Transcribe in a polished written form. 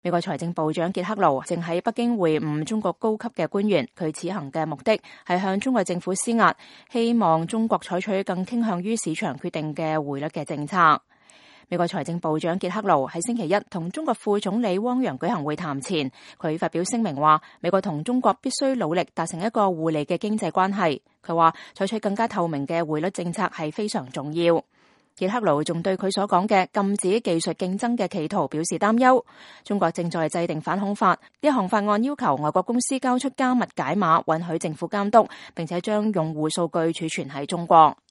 美國財政部長傑克盧正喺北京會晤中國高級嘅官員，佢此行嘅目的係向中國政府施壓，希望中國採取更傾向於市場決定嘅匯率嘅政策。美國財政部長傑克盧喺星期一同中國副總理汪洋舉行會談前，佢發表聲明話，美國同中國必須努力達成一個互利嘅經濟關係。佢話採取更加透明嘅匯率政策係非常重要。傑克盧仲對佢所講嘅禁止技術競爭嘅企圖表示擔憂。中國正在制定反恐法，呢項法案要求外國公司交出加密解碼，允許政府監督，並且將用戶數據儲存喺中國。